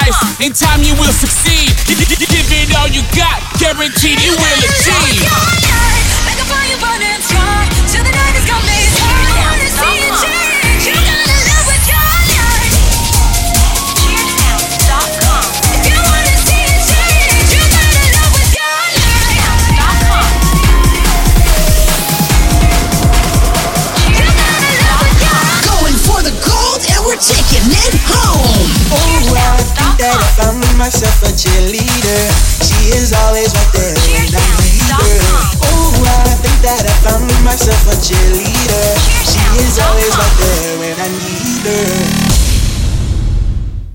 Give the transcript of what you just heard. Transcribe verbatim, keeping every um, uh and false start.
this. In time you will succeed. Give it all you got, guaranteed you will achieve. Make a fire burning strong till the night is coming. I wanna see you change. You gotta live with your life. Cheersound dot com. If you wanna see it change, you gotta live with your life. Cheersound dot com. You gotta live with your life. Going for the gold and we're taking it home. Oh, I think that I found myself a cheerleader. She is always right there.